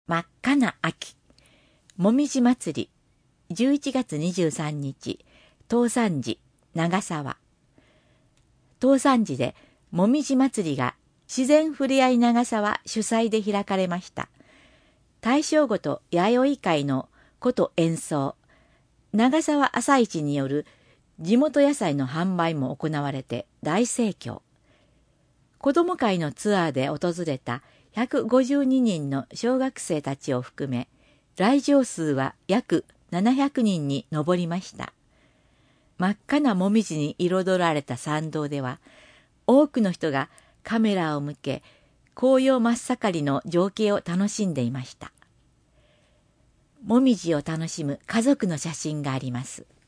真っ赤な秋、もみじ祭り、11月23日、東山寺、長沢。東山寺でもみじ祭りが自然ふれあい長沢主催で開かれました。大正ごと弥生会のこと演奏、長沢朝市による地元野菜の販売も行われて大盛況。子ども会のツアーで訪れた152人の小学生たちを含め、来場数は約700人に上りました。真っ赤なもみじに彩られた参道では、多くの人がカメラを向け、紅葉真っ盛りの情景を楽しんでいました。もみじを楽しむ家族の写真があります。